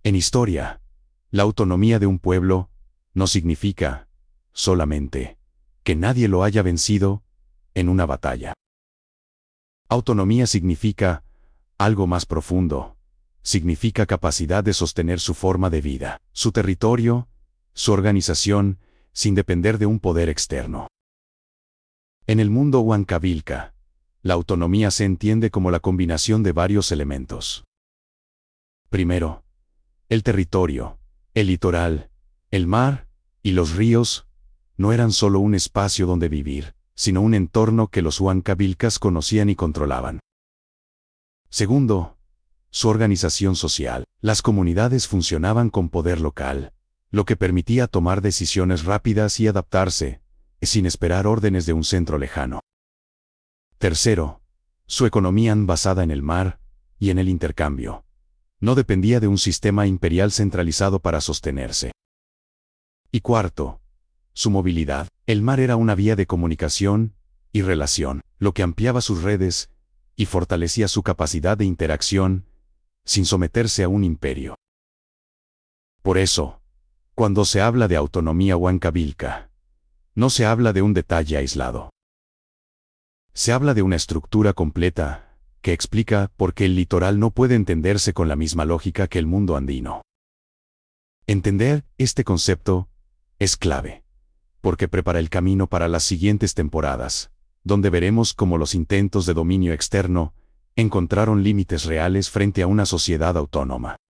En historia, la autonomía de un pueblo no significa solamente que nadie lo haya vencido en una batalla. Autonomía significa algo más profundo. Significa capacidad de sostener su forma de vida, su territorio, su organización, sin depender de un poder externo. En el mundo Huancavilca, la autonomía se entiende como la combinación de varios elementos. Primero, el territorio, el litoral, el mar y los ríos no eran solo un espacio donde vivir, sino un entorno que los huancavilcas conocían y controlaban. Segundo, su organización social. Las comunidades funcionaban con poder local, lo que permitía tomar decisiones rápidas y adaptarse, sin esperar órdenes de un centro lejano. Tercero, su economía basada en el mar y en el intercambio. No dependía de un sistema imperial centralizado para sostenerse. Y cuarto, su movilidad. El mar era una vía de comunicación y relación, lo que ampliaba sus redes y fortalecía su capacidad de interacción sin someterse a un imperio. Por eso, cuando se habla de autonomía huancavilca, no se habla de un detalle aislado. Se habla de una estructura completa que explica por qué el litoral no puede entenderse con la misma lógica que el mundo andino. Entender este concepto es clave, porque prepara el camino para las siguientes temporadas, donde veremos cómo los intentos de dominio externo encontraron límites reales frente a una sociedad autónoma.